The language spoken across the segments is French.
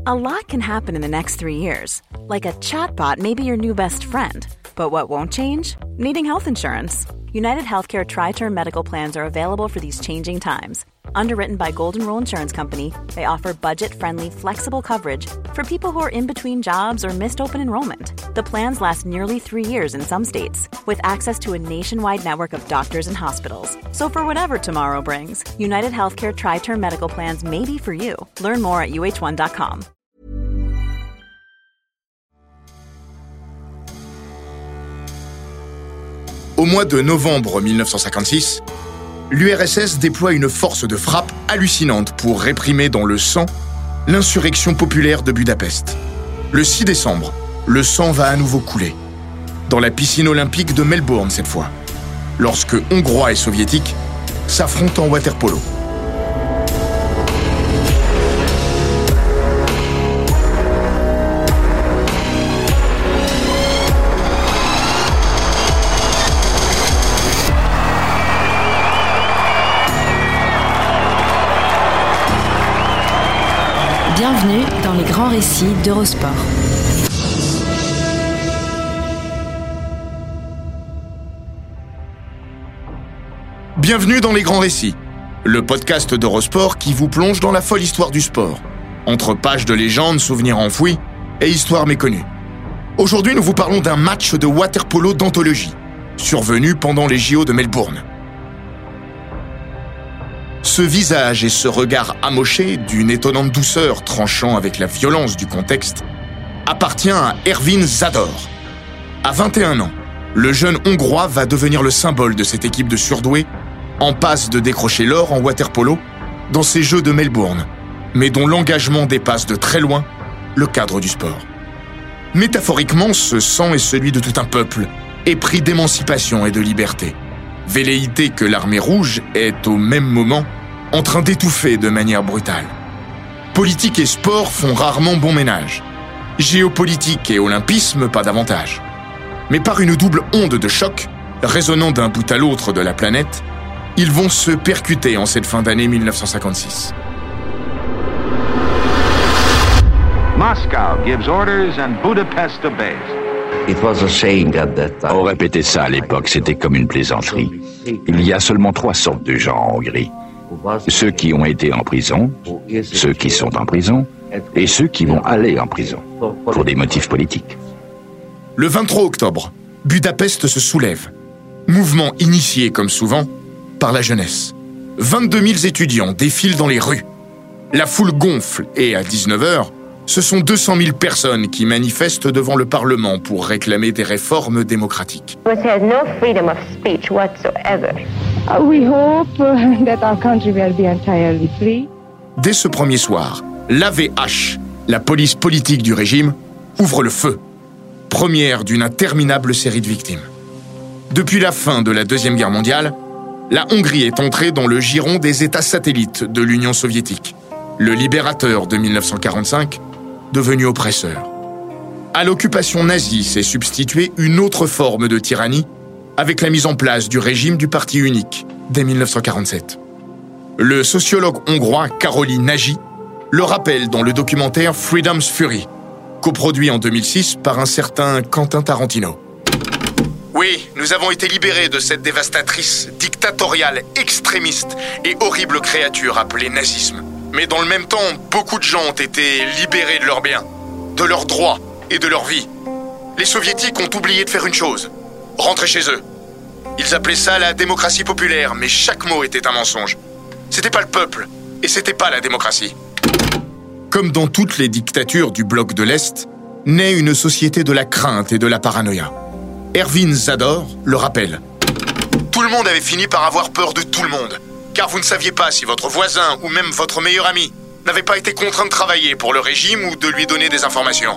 A lot can happen in the next 3 years. Like a chatbot may be your new best friend. But what won't change? Needing health insurance. United Healthcare Tri-Term Medical Plans are available for these changing times. Underwritten by Golden Rule Insurance Company, they offer budget-friendly, flexible coverage for people who are in between jobs or missed open enrollment. The plans last nearly 3 years in some states, with access to a nationwide network of doctors and hospitals. So for whatever tomorrow brings, United Healthcare Tri-Term Medical Plans may be for you. Learn more at uh1.com. Au mois de novembre 1956, l'URSS déploie une force de frappe hallucinante pour réprimer dans le sang l'insurrection populaire de Budapest. Le 6 décembre, le sang va à nouveau couler. Dans la piscine olympique de Melbourne cette fois, lorsque Hongrois et Soviétiques s'affrontent en water-polo. Bienvenue dans les grands récits d'Eurosport. Bienvenue dans les grands récits, le podcast d'Eurosport qui vous plonge dans la folle histoire du sport, entre pages de légendes, souvenirs enfouis et histoires méconnues. Aujourd'hui, nous vous parlons d'un match de water-polo d'anthologie, survenu pendant les JO de Melbourne. Ce visage et ce regard amoché, d'une étonnante douceur tranchant avec la violence du contexte, appartient à Ervin Zador. À 21 ans, le jeune Hongrois va devenir le symbole de cette équipe de surdoués, en passe de décrocher l'or en water-polo dans ces Jeux de Melbourne, mais dont l'engagement dépasse de très loin le cadre du sport. Métaphoriquement, ce sang est celui de tout un peuple, épris d'émancipation et de liberté. Velléité que l'armée rouge est au même moment en train d'étouffer de manière brutale. Politique et sport font rarement bon ménage. Géopolitique et olympisme, pas davantage. Mais par une double onde de choc, résonnant d'un bout à l'autre de la planète, ils vont se percuter en cette fin d'année 1956. Moscow gives orders and Budapest obeys. On répétait ça à l'époque, c'était comme une plaisanterie. Il y a seulement 3 sortes de gens en Hongrie. Ceux qui ont été en prison, ceux qui sont en prison, et ceux qui vont aller en prison, pour des motifs politiques. Le 23 octobre, Budapest se soulève. Mouvement initié, comme souvent, par la jeunesse. 22 000 étudiants défilent dans les rues. La foule gonfle et, à 19h, ce sont 200 000 personnes qui manifestent devant le Parlement pour réclamer des réformes démocratiques. No freedom of speech whatsoever. We hope that our country will be entirely free. Dès ce premier soir, l'AVH, la police politique du régime, ouvre le feu. Première d'une interminable série de victimes. Depuis la fin de la Deuxième Guerre mondiale, la Hongrie est entrée dans le giron des États satellites de l'Union soviétique. Le libérateur de 1945, devenu oppresseur. À l'occupation nazie s'est substituée une autre forme de tyrannie avec la mise en place du régime du parti unique dès 1947. Le sociologue hongrois Károly Nagy le rappelle dans le documentaire Freedom's Fury, coproduit en 2006 par un certain Quentin Tarantino. Oui, nous avons été libérés de cette dévastatrice, dictatoriale, extrémiste et horrible créature appelée nazisme. Mais dans le même temps, beaucoup de gens ont été libérés de leurs biens, de leurs droits et de leur vie. Les soviétiques ont oublié de faire une chose, rentrer chez eux. Ils appelaient ça la démocratie populaire, mais chaque mot était un mensonge. C'était pas le peuple, et c'était pas la démocratie. Comme dans toutes les dictatures du bloc de l'Est, naît une société de la crainte et de la paranoïa. Ervin Zador le rappelle. Tout le monde avait fini par avoir peur de tout le monde. Car vous ne saviez pas si votre voisin ou même votre meilleur ami n'avait pas été contraint de travailler pour le régime ou de lui donner des informations.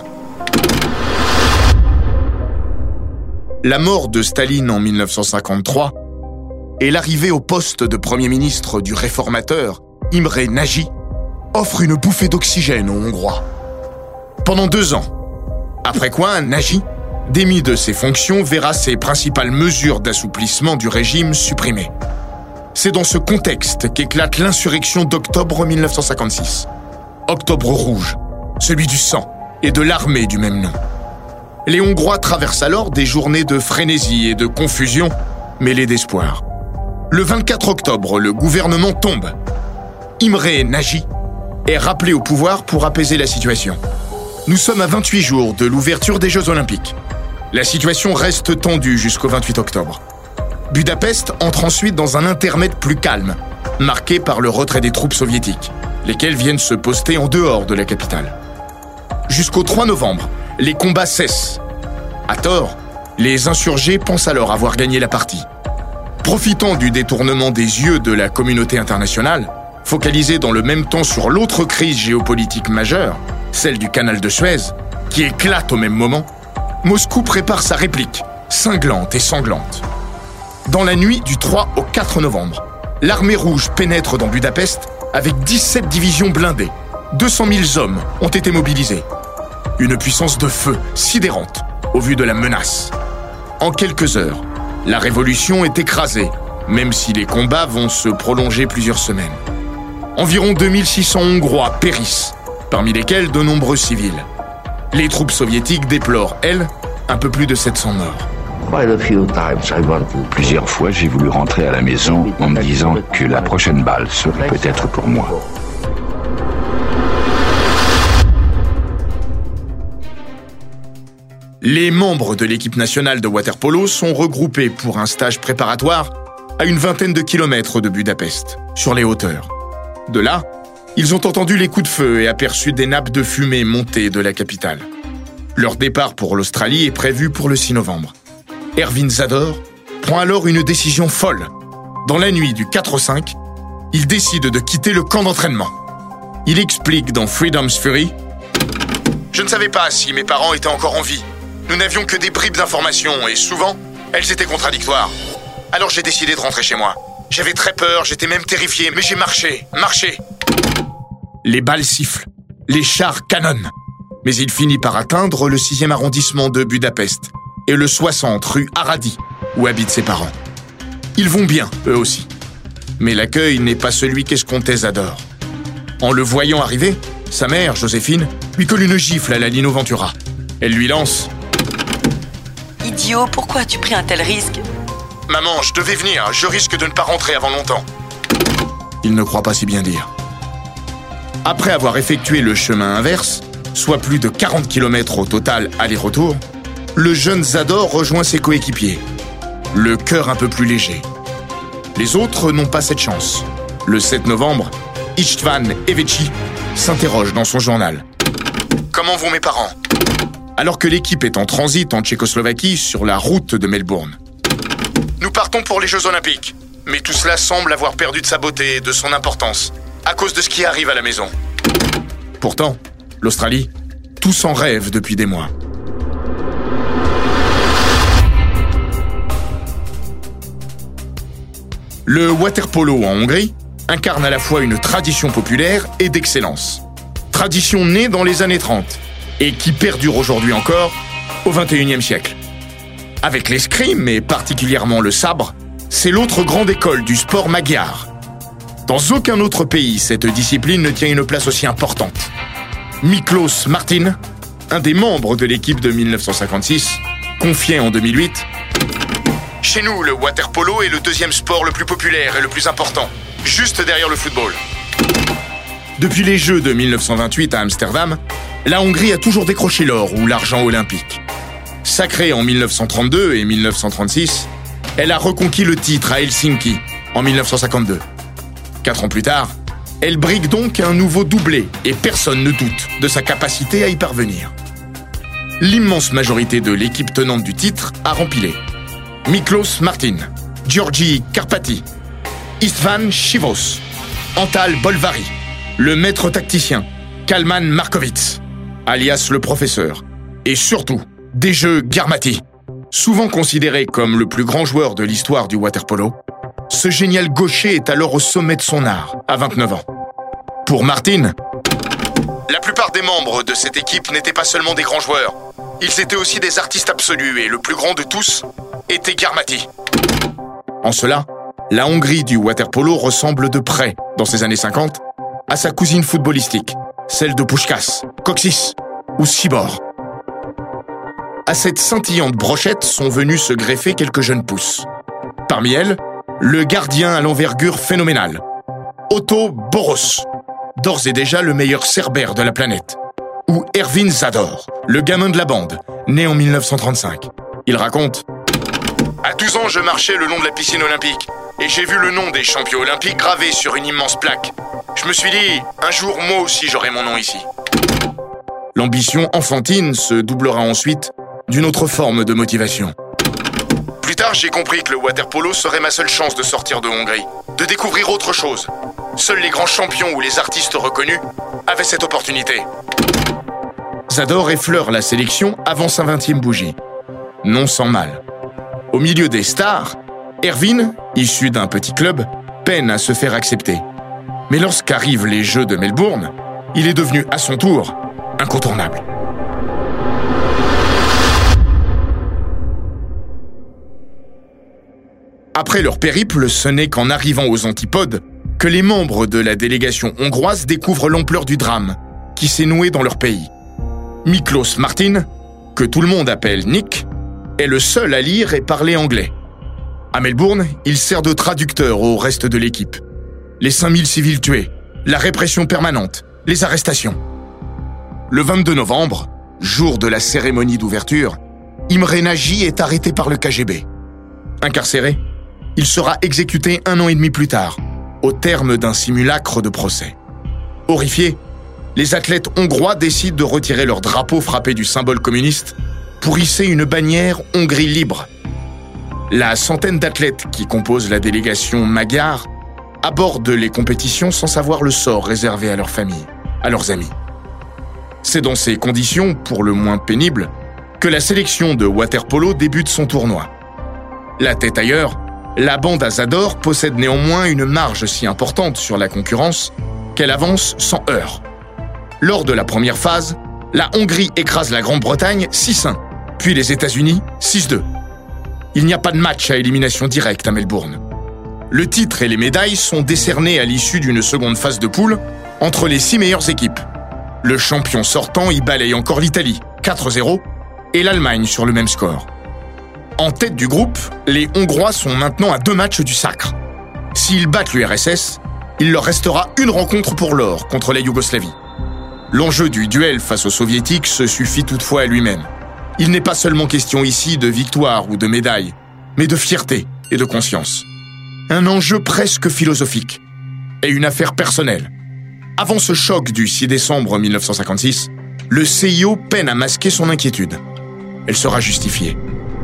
La mort de Staline en 1953 et l'arrivée au poste de Premier ministre du réformateur Imre Nagy offrent une bouffée d'oxygène aux Hongrois. Pendant 2 ans. Après quoi, Nagy, démis de ses fonctions, verra ses principales mesures d'assouplissement du régime supprimées. C'est dans ce contexte qu'éclate l'insurrection d'octobre 1956. Octobre rouge, celui du sang et de l'armée du même nom. Les Hongrois traversent alors des journées de frénésie et de confusion mêlées d'espoir. Le 24 octobre, le gouvernement tombe. Imre Nagy est rappelé au pouvoir pour apaiser la situation. Nous sommes à 28 jours de l'ouverture des Jeux Olympiques. La situation reste tendue jusqu'au 28 octobre. Budapest entre ensuite dans un intermède plus calme, marqué par le retrait des troupes soviétiques, lesquelles viennent se poster en dehors de la capitale. Jusqu'au 3 novembre, les combats cessent. À tort, les insurgés pensent alors avoir gagné la partie. Profitant du détournement des yeux de la communauté internationale, focalisée dans le même temps sur l'autre crise géopolitique majeure, celle du canal de Suez, qui éclate au même moment, Moscou prépare sa réplique, cinglante et sanglante. Dans la nuit du 3 au 4 novembre, l'armée rouge pénètre dans Budapest avec 17 divisions blindées. 200 000 hommes ont été mobilisés. Une puissance de feu sidérante au vu de la menace. En quelques heures, la révolution est écrasée, même si les combats vont se prolonger plusieurs semaines. Environ 2600 Hongrois périssent, parmi lesquels de nombreux civils. Les troupes soviétiques déplorent, elles, un peu plus de 700 morts. Plusieurs fois, j'ai voulu rentrer à la maison en me disant que la prochaine balle serait peut-être pour moi. Les membres de l'équipe nationale de water-polo sont regroupés pour un stage préparatoire à une vingtaine de kilomètres de Budapest, sur les hauteurs. De là, ils ont entendu les coups de feu et aperçu des nappes de fumée monter de la capitale. Leur départ pour l'Australie est prévu pour le 6 novembre. Ervin Zador prend alors une décision folle. Dans la nuit du 4 au 5, il décide de quitter le camp d'entraînement. Il explique dans Freedom's Fury « Je ne savais pas si mes parents étaient encore en vie. Nous n'avions que des bribes d'informations et souvent, elles étaient contradictoires. Alors j'ai décidé de rentrer chez moi. J'avais très peur, j'étais même terrifié, mais j'ai marché. Les balles sifflent, les chars canonnent. Mais il finit par atteindre le 6e arrondissement de Budapest et le 60 rue Aradi, où habitent ses parents. Ils vont bien, eux aussi. Mais l'accueil n'est pas celui qu'escomptait Zador. En le voyant arriver, sa mère, Joséphine, lui colle une gifle à la Lino Ventura. Elle lui lance « Idiot, pourquoi as-tu pris un tel risque ?»« Maman, je devais venir, je risque de ne pas rentrer avant longtemps. » Il ne croit pas si bien dire. Après avoir effectué le chemin inverse, soit plus de 40 km au total aller-retour, le jeune Zador rejoint ses coéquipiers, le cœur un peu plus léger. Les autres n'ont pas cette chance. Le 7 novembre, Istvan Eveci s'interroge dans son journal. « Comment vont mes parents ?» Alors que l'équipe est en transit en Tchécoslovaquie sur la route de Melbourne. « Nous partons pour les Jeux Olympiques, mais tout cela semble avoir perdu de sa beauté et de son importance, à cause de ce qui arrive à la maison. » Pourtant, l'Australie, tous en rêvent depuis des mois. Le water-polo en Hongrie incarne à la fois une tradition populaire et d'excellence. Tradition née dans les années 30 et qui perdure aujourd'hui encore au XXIe siècle. Avec l'escrime et particulièrement le sabre, c'est l'autre grande école du sport magyar. Dans aucun autre pays, cette discipline ne tient une place aussi importante. Miklos Martin, un des membres de l'équipe de 1956, confiait en 2008 « Chez nous, le water-polo est le deuxième sport le plus populaire et le plus important, juste derrière le football. » Depuis les Jeux de 1928 à Amsterdam, la Hongrie a toujours décroché l'or ou l'argent olympique. Sacrée en 1932 et 1936, elle a reconquis le titre à Helsinki en 1952. 4 ans plus tard, elle brigue donc un nouveau doublé et personne ne doute de sa capacité à y parvenir. L'immense majorité de l'équipe tenante du titre a rempilé. Miklos Martin, György Karpati, István Sivos, Antal Bolvari, le maître tacticien, Kalman Markovic, alias le professeur, et surtout, Dejeu Gyarmati, souvent considéré comme le plus grand joueur de l'histoire du water-polo. Ce génial gaucher est alors au sommet de son art, à 29 ans. Pour Martin, la plupart des membres de cette équipe n'étaient pas seulement des grands joueurs, ils étaient aussi des artistes absolus et le plus grand de tous était Gyarmati. En cela, la Hongrie du water-polo ressemble de près, dans ces années 50, à sa cousine footballistique, celle de Puskás, Kocsis ou Sibor. À cette scintillante brochette sont venus se greffer quelques jeunes pousses. Parmi elles, le gardien à l'envergure phénoménale, Otto Boros, d'ores et déjà le meilleur cerbère de la planète, ou Ervin Zador, le gamin de la bande, né en 1935. Il raconte « À 12 ans, je marchais le long de la piscine olympique et j'ai vu le nom des champions olympiques gravé sur une immense plaque. Je me suis dit, un jour, moi aussi, j'aurai mon nom ici. » L'ambition enfantine se doublera ensuite d'une autre forme de motivation. Plus tard, j'ai compris que le water-polo serait ma seule chance de sortir de Hongrie, de découvrir autre chose. Seuls les grands champions ou les artistes reconnus avaient cette opportunité. Zador effleure la sélection avant sa 20e bougie. Non sans mal. Au milieu des stars, Ervin, issu d'un petit club, peine à se faire accepter. Mais lorsqu'arrivent les Jeux de Melbourne, il est devenu à son tour incontournable. Après leur périple, ce n'est qu'en arrivant aux antipodes que les membres de la délégation hongroise découvrent l'ampleur du drame qui s'est noué dans leur pays. Miklos Martin, que tout le monde appelle Nick, est le seul à lire et parler anglais. À Melbourne, il sert de traducteur au reste de l'équipe. Les 5000 civils tués, la répression permanente, les arrestations. Le 22 novembre, jour de la cérémonie d'ouverture, Imre Nagy est arrêté par le KGB. Incarcéré, il sera exécuté 1 an et demi plus tard, au terme d'un simulacre de procès. Horrifiés, les athlètes hongrois décident de retirer leur drapeau frappé du symbole communiste pour hisser une bannière Hongrie libre. La centaine d'athlètes qui composent la délégation magyare abordent les compétitions sans savoir le sort réservé à leurs familles, à leurs amis. C'est dans ces conditions, pour le moins pénibles, que la sélection de water-polo débute son tournoi. La tête ailleurs, la bande à Zador possède néanmoins une marge si importante sur la concurrence qu'elle avance sans heurts. Lors de la première phase, la Hongrie écrase la Grande-Bretagne 6-1, puis les États-Unis 6-2. Il n'y a pas de match à élimination directe à Melbourne. Le titre et les médailles sont décernés à l'issue d'une seconde phase de poule entre les 6 meilleures équipes. Le champion sortant y balaye encore l'Italie, 4-0, et l'Allemagne sur le même score. En tête du groupe, les Hongrois sont maintenant à 2 matchs du sacre. S'ils battent l'URSS, il leur restera une rencontre pour l'or contre la Yougoslavie. L'enjeu du duel face aux Soviétiques se suffit toutefois à lui-même. Il n'est pas seulement question ici de victoire ou de médaille, mais de fierté et de conscience. Un enjeu presque philosophique et une affaire personnelle. Avant ce choc du 6 décembre 1956, le CIO peine à masquer son inquiétude. Elle sera justifiée.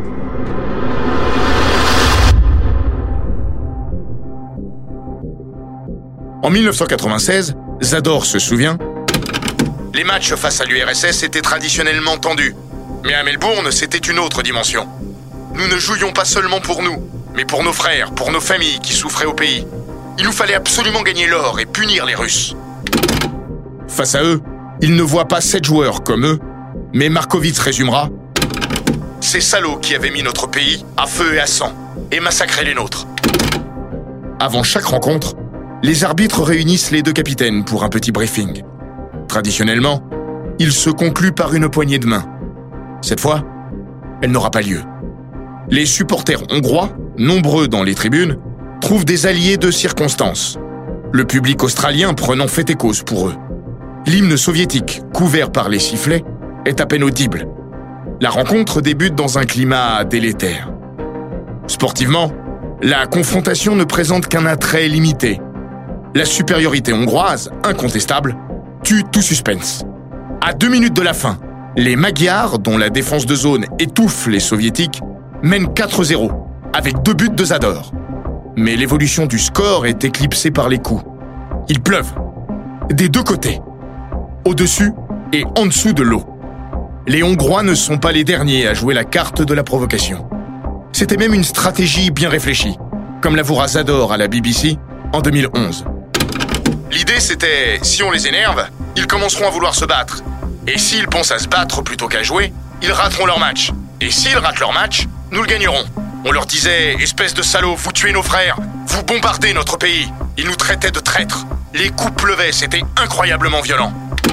En 1996, Zador se souvient « Les matchs face à l'URSS étaient traditionnellement tendus. Mais à Melbourne, c'était une autre dimension. Nous ne jouions pas seulement pour nous, mais pour nos frères, pour nos familles qui souffraient au pays. Il nous fallait absolument gagner l'or et punir les Russes. » Face à eux, ils ne voient pas 7 joueurs comme eux, mais Markovitz résumera « Ces salauds qui avaient mis notre pays à feu et à sang et massacré les nôtres. » Avant chaque rencontre, les arbitres réunissent les 2 capitaines pour un petit briefing. Traditionnellement, il se conclut par une poignée de main. Cette fois, elle n'aura pas lieu. Les supporters hongrois, nombreux dans les tribunes, trouvent des alliés de circonstance. Le public australien prenant fait et cause pour eux. L'hymne soviétique, couvert par les sifflets, est à peine audible. La rencontre débute dans un climat délétère. Sportivement, la confrontation ne présente qu'un attrait limité. La supériorité hongroise, incontestable, tue tout suspense. À 2 minutes de la fin, les Magyars, dont la défense de zone étouffe les Soviétiques, mènent 4-0, avec 2 buts de Zador. Mais l'évolution du score est éclipsée par les coups. Il pleuve, des 2 côtés, au-dessus et en dessous de l'eau. Les Hongrois ne sont pas les derniers à jouer la carte de la provocation. C'était même une stratégie bien réfléchie, comme l'avouera Zador à la BBC en 2011. L'idée c'était, si on les énerve, ils commenceront à vouloir se battre. Et s'ils pensent à se battre plutôt qu'à jouer, ils rateront leur match. Et s'ils ratent leur match, nous le gagnerons. On leur disait, espèce de salauds, vous tuez nos frères, vous bombardez notre pays. Ils nous traitaient de traîtres. Les coups pleuvaient, c'était incroyablement violent.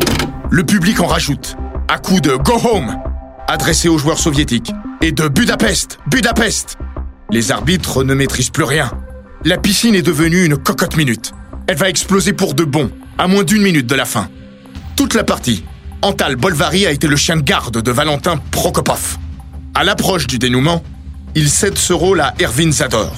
Le public en rajoute, à coups de « Go home » adressés aux joueurs soviétiques et de « Budapest, Budapest ». Les arbitres ne maîtrisent plus rien. La piscine est devenue une cocotte minute. Elle va exploser pour de bon, à moins d'1 minute de la fin. Toute la partie, Antal Bolvari a été le chien de garde de Valentin Prokopov. À l'approche du dénouement, il cède ce rôle à Ervin Zador.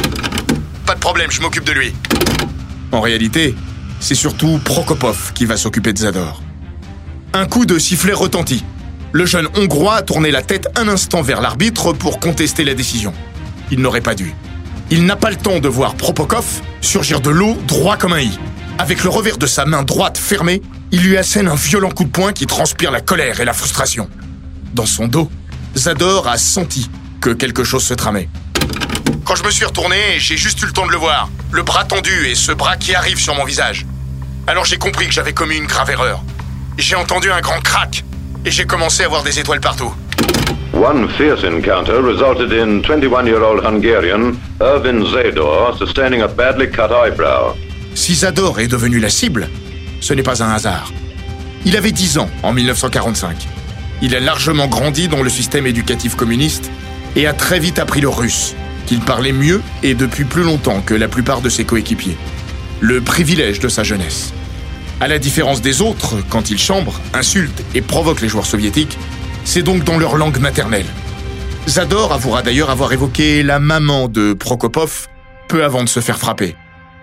Pas de problème, je m'occupe de lui. En réalité, c'est surtout Prokopov qui va s'occuper de Zador. Un coup de sifflet retentit. Le jeune Hongrois a tourné la tête un instant vers l'arbitre pour contester la décision. Il n'aurait pas dû. Il n'a pas le temps de voir Prokopov surgir de l'eau droit comme un i. Avec le revers de sa main droite fermée, il lui assène un violent coup de poing qui transpire la colère et la frustration. Dans son dos, Zador a senti que quelque chose se tramait. Quand je me suis retourné, j'ai juste eu le temps de le voir, le bras tendu et ce bras qui arrive sur mon visage. Alors j'ai compris que j'avais commis une grave erreur. J'ai entendu un grand crack et j'ai commencé à voir des étoiles partout. One fierce encounter resulted in 21-year-old Hungarian Ervin Zador sustaining a badly cut eyebrow. Si Zador est devenu la cible, ce n'est pas un hasard. Il avait 10 ans en 1945. Il a largement grandi dans le système éducatif communiste et a très vite appris le russe, qu'il parlait mieux et depuis plus longtemps que la plupart de ses coéquipiers. Le privilège de sa jeunesse. À la différence des autres, quand il chambre, insulte et provoque les joueurs soviétiques, c'est donc dans leur langue maternelle. Zador avouera d'ailleurs avoir évoqué la maman de Prokopov peu avant de se faire frapper.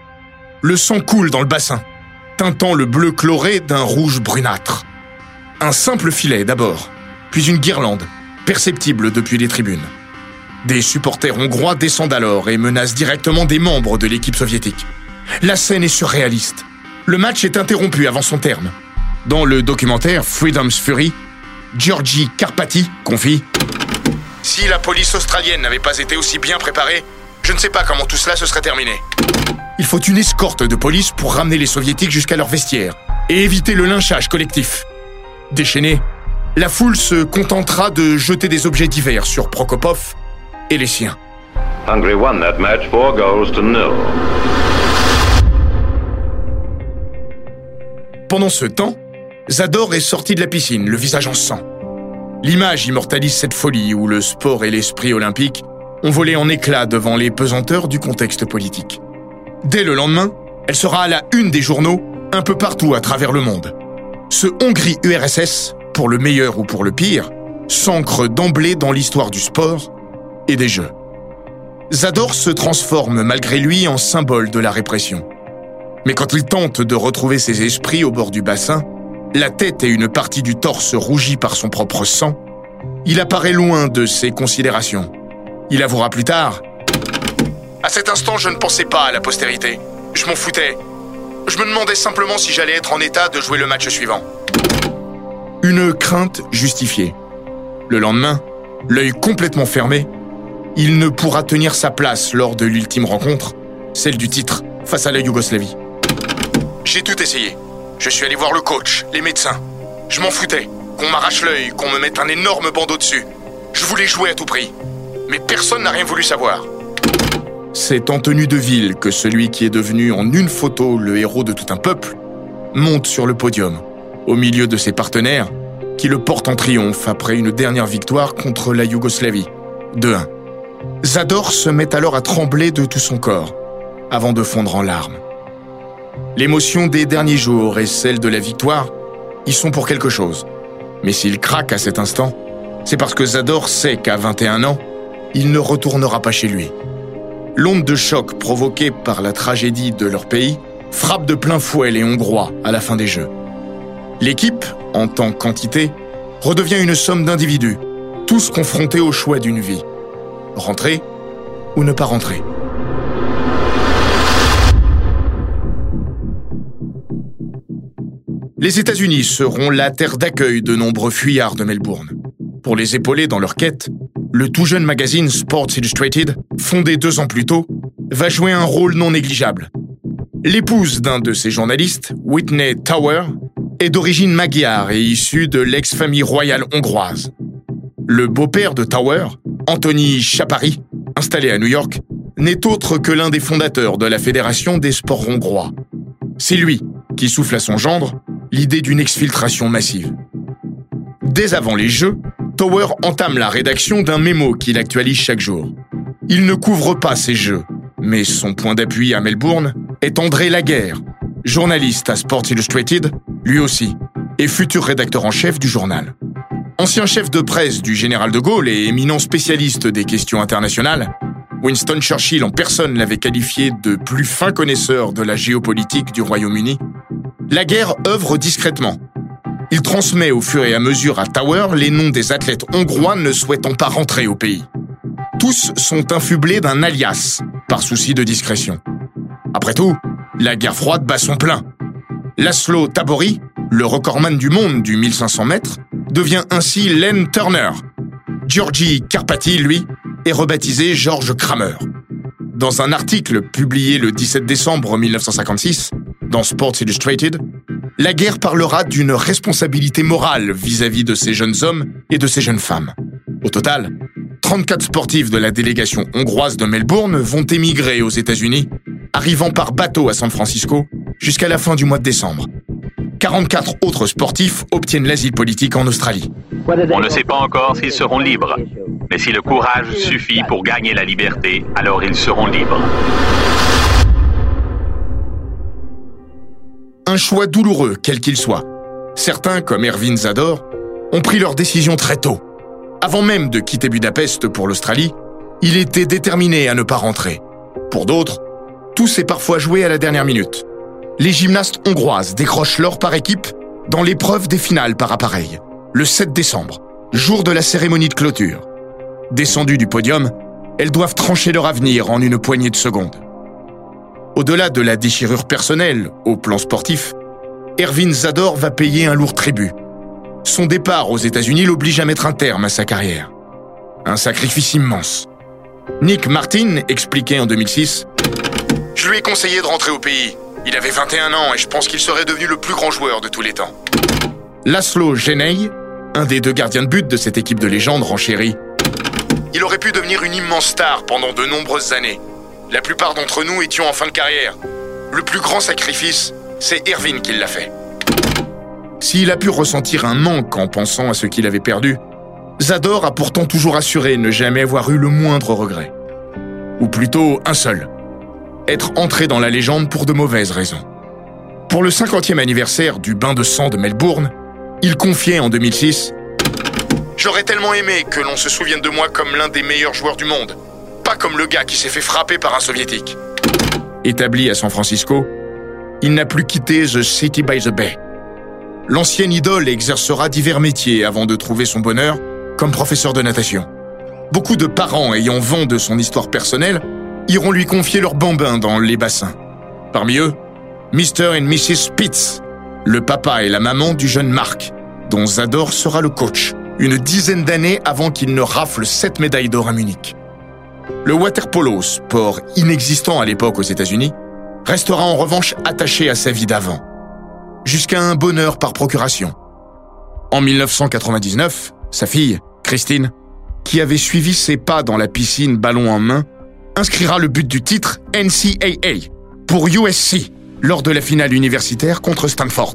Le sang coule dans le bassin, teintant le bleu chloré d'un rouge brunâtre. Un simple filet d'abord, puis une guirlande, perceptible depuis les tribunes. Des supporters hongrois descendent alors et menacent directement des membres de l'équipe soviétique. La scène est surréaliste. Le match est interrompu avant son terme. Dans le documentaire Freedom's Fury, Georgi Karpati confie « Si la police australienne n'avait pas été aussi bien préparée, je ne sais pas comment tout cela se serait terminé. Il faut une escorte de police pour ramener les soviétiques jusqu'à leur vestiaire et éviter le lynchage collectif. » Déchaînée, la foule se contentera de jeter des objets divers sur Prokopov et les siens. Hungary won that match 4-0. Pendant ce temps, Zador est sorti de la piscine, le visage en sang. L'image immortalise cette folie où le sport et l'esprit olympique ont volé en éclats devant les pesanteurs du contexte politique. Dès le lendemain, elle sera à la une des journaux, un peu partout à travers le monde. Ce Hongrie-URSS, pour le meilleur ou pour le pire, s'ancre d'emblée dans l'histoire du sport et des Jeux. Zador se transforme malgré lui en symbole de la répression. Mais quand il tente de retrouver ses esprits au bord du bassin, la tête et une partie du torse rougie par son propre sang, il apparaît loin de ses considérations. Il avouera plus tard « À cet instant, je ne pensais pas à la postérité. Je m'en foutais. Je me demandais simplement si j'allais être en état de jouer le match suivant. » Une crainte justifiée. Le lendemain, l'œil complètement fermé, il ne pourra tenir sa place lors de l'ultime rencontre, celle du titre, face à la Yougoslavie. J'ai tout essayé. Je suis allé voir le coach, les médecins. Je m'en foutais, qu'on m'arrache l'œil, qu'on me mette un énorme bandeau dessus. Je voulais jouer à tout prix. Mais personne n'a rien voulu savoir. C'est en tenue de ville que celui qui est devenu en une photo le héros de tout un peuple monte sur le podium, au milieu de ses partenaires, qui le portent en triomphe après une dernière victoire contre la Yougoslavie, 2-1. Zador se met alors à trembler de tout son corps, avant de fondre en larmes. L'émotion des derniers jours et celle de la victoire y sont pour quelque chose. Mais s'il craque à cet instant, c'est parce que Zador sait qu'à 21 ans, il ne retournera pas chez lui. L'onde de choc provoquée par la tragédie de leur pays frappe de plein fouet les Hongrois à la fin des Jeux. L'équipe, en tant qu'entité, redevient une somme d'individus, tous confrontés au choix d'une vie. Rentrer ou ne pas rentrer. Les États-Unis seront la terre d'accueil de nombreux fuyards de Melbourne. Pour les épauler dans leur quête, le tout jeune magazine Sports Illustrated, fondé 2 ans plus tôt, va jouer un rôle non négligeable. L'épouse d'un de ces journalistes, Whitney Tower, est d'origine magyare et issue de l'ex-famille royale hongroise. Le beau-père de Tower, Anthony Chapari, installé à New York, n'est autre que l'un des fondateurs de la Fédération des sports hongrois. C'est lui qui souffle à son gendre l'idée d'une exfiltration massive. Dès avant les Jeux, Tower entame la rédaction d'un mémo qu'il actualise chaque jour. Il ne couvre pas ces Jeux, mais son point d'appui à Melbourne est André Laguerre, journaliste à Sports Illustrated, lui aussi, et futur rédacteur en chef du journal. Ancien chef de presse du général de Gaulle et éminent spécialiste des questions internationales, Winston Churchill en personne l'avait qualifié de plus fin connaisseur de la géopolitique du Royaume-Uni. Laguerre œuvre discrètement. Il transmet au fur et à mesure à Tower les noms des athlètes hongrois ne souhaitant pas rentrer au pays. Tous sont infublés d'un alias, par souci de discrétion. Après tout, la guerre froide bat son plein. Laszlo Tabori, le recordman du monde du 1500 mètres, devient ainsi Len Turner. Georgi Karpati, lui, est rebaptisé George Kramer. Dans un article publié le 17 décembre 1956, dans Sports Illustrated, Laguerre parlera d'une responsabilité morale vis-à-vis de ces jeunes hommes et de ces jeunes femmes. Au total, 34 sportifs de la délégation hongroise de Melbourne vont émigrer aux États-Unis, arrivant par bateau à San Francisco jusqu'à la fin du mois de décembre. 44 autres sportifs obtiennent l'asile politique en Australie. On ne sait pas encore s'ils seront libres, mais si le courage suffit pour gagner la liberté, alors ils seront libres. Un choix douloureux, quel qu'il soit. Certains, comme Ervin Zador, ont pris leur décision très tôt. Avant même de quitter Budapest pour l'Australie, il était déterminé à ne pas rentrer. Pour d'autres, tout s'est parfois joué à la dernière minute. Les gymnastes hongroises décrochent l'or par équipe dans l'épreuve des finales par appareil, le 7 décembre, jour de la cérémonie de clôture. Descendues du podium, elles doivent trancher leur avenir en une poignée de secondes. Au-delà de la déchirure personnelle, au plan sportif, Ervin Zador va payer un lourd tribut. Son départ aux États-Unis l'oblige à mettre un terme à sa carrière. Un sacrifice immense. Nick Martin expliquait en 2006 « Je lui ai conseillé de rentrer au pays. Il avait 21 ans et je pense qu'il serait devenu le plus grand joueur de tous les temps. » Laszlo Genei, un des 2 gardiens de but de cette équipe de légende, renchérit « Il aurait pu devenir une immense star pendant de nombreuses années. La plupart d'entre nous étions en fin de carrière. Le plus grand sacrifice, c'est Ervin qui l'a fait. » S'il a pu ressentir un manque en pensant à ce qu'il avait perdu, Zador a pourtant toujours assuré ne jamais avoir eu le moindre regret. Ou plutôt un seul. Être entré dans la légende pour de mauvaises raisons. Pour le 50e anniversaire du bain de sang de Melbourne, il confiait en 2006 « J'aurais tellement aimé que l'on se souvienne de moi comme l'un des meilleurs joueurs du monde. Pas comme le gars qui s'est fait frapper par un soviétique. » Établi à San Francisco, il n'a plus quitté The City by the Bay. L'ancienne idole exercera divers métiers avant de trouver son bonheur comme professeur de natation. Beaucoup de parents ayant vent de son histoire personnelle iront lui confier leurs bambins dans les bassins. Parmi eux, Mr. et Mrs. Spitz, le papa et la maman du jeune Mark, dont Zador sera le coach, une dizaine d'années avant qu'il ne rafle 7 médailles d'or à Munich. Le water-polo, sport inexistant à l'époque aux États-Unis, restera en revanche attaché à sa vie d'avant, jusqu'à un bonheur par procuration. En 1999, sa fille, Christine, qui avait suivi ses pas dans la piscine ballon en main, inscrira le but du titre NCAA pour USC lors de la finale universitaire contre Stanford.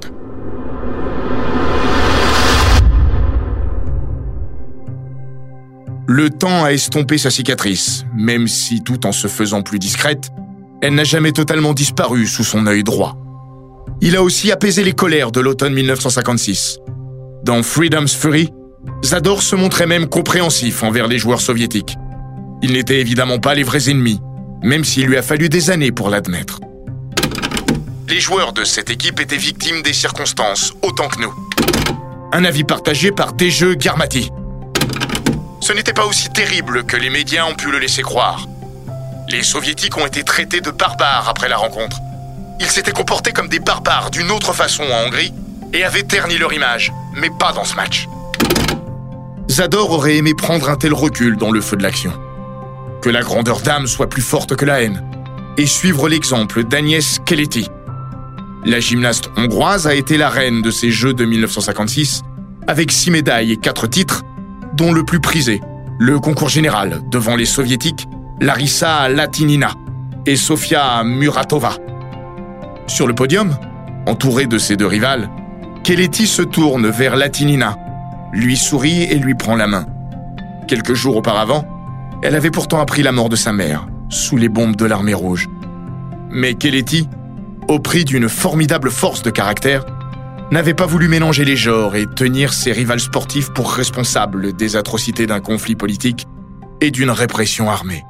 Le temps a estompé sa cicatrice, même si, tout en se faisant plus discrète, elle n'a jamais totalement disparu sous son œil droit. Il a aussi apaisé les colères de l'automne 1956. Dans Freedom's Fury, Zador se montrait même compréhensif envers les joueurs soviétiques. Ils n'étaient évidemment pas les vrais ennemis, même s'il lui a fallu des années pour l'admettre. Les joueurs de cette équipe étaient victimes des circonstances, autant que nous. Un avis partagé par Dejeu Garmati. Ce n'était pas aussi terrible que les médias ont pu le laisser croire. Les soviétiques ont été traités de barbares après la rencontre. Ils s'étaient comportés comme des barbares d'une autre façon en Hongrie et avaient terni leur image, mais pas dans ce match. Zador aurait aimé prendre un tel recul dans le feu de l'action. Que la grandeur d'âme soit plus forte que la haine, et suivre l'exemple d'Agnès Keleti. La gymnaste hongroise a été la reine de ces Jeux de 1956, avec 6 médailles et 4 titres, dont le plus prisé, le concours général, devant les soviétiques, Larissa Latinina et Sofia Muratova. Sur le podium, entourée de ses 2 rivales, Keleti se tourne vers Latinina, lui sourit et lui prend la main. Quelques jours auparavant, elle avait pourtant appris la mort de sa mère, sous les bombes de l'armée rouge. Mais Keleti, au prix d'une formidable force de caractère, n'avait pas voulu mélanger les genres et tenir ses rivales sportifs pour responsables des atrocités d'un conflit politique et d'une répression armée.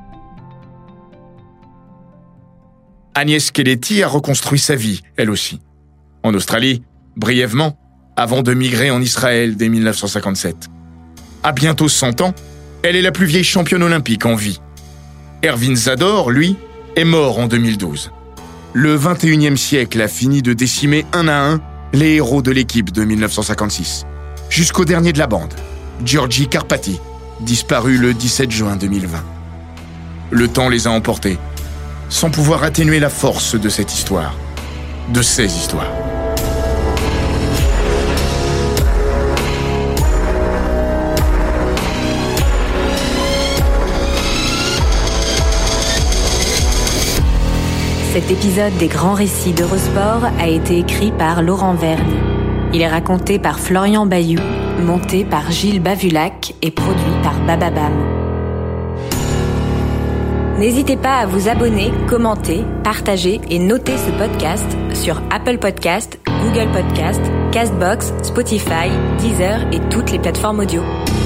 Agnès Keleti a reconstruit sa vie, elle aussi. En Australie, brièvement, avant de migrer en Israël dès 1957. À bientôt 100 ans, elle est la plus vieille championne olympique en vie. Ervin Zador, lui, est mort en 2012. Le 21e siècle a fini de décimer un à un les héros de l'équipe de 1956, jusqu'au dernier de la bande, Giorgi Karpati, disparu le 17 juin 2020. Le temps les a emportés, sans pouvoir atténuer la force de cette histoire, de ces histoires. Cet épisode des grands récits d'Eurosport a été écrit par Laurent Vergne. Il est raconté par Florian Bayou, monté par Gilles Bavulac et produit par Bababam. N'hésitez pas à vous abonner, commenter, partager et noter ce podcast sur Apple Podcasts, Google Podcasts, Castbox, Spotify, Deezer et toutes les plateformes audio.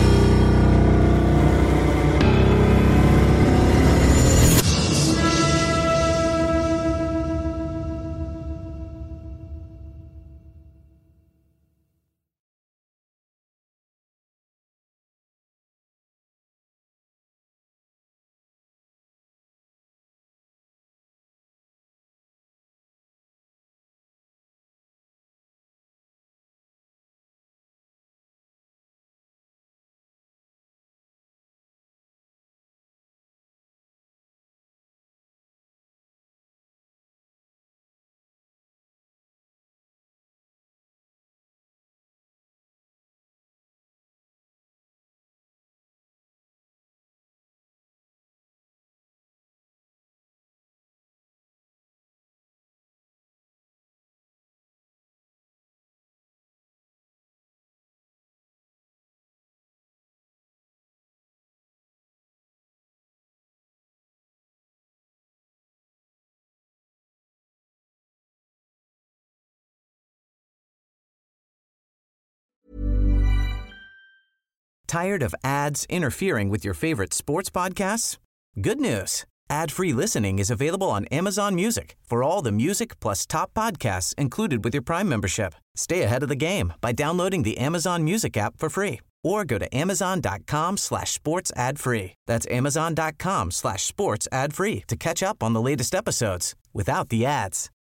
Tired of ads interfering with your favorite sports podcasts? Good news. Ad-free listening is available on Amazon Music for all the music plus top podcasts included with your Prime membership. Stay ahead of the game by downloading the Amazon Music app for free or go to amazon.com/sports ad free. That's amazon.com/sports ad free to catch up on the latest episodes without the ads.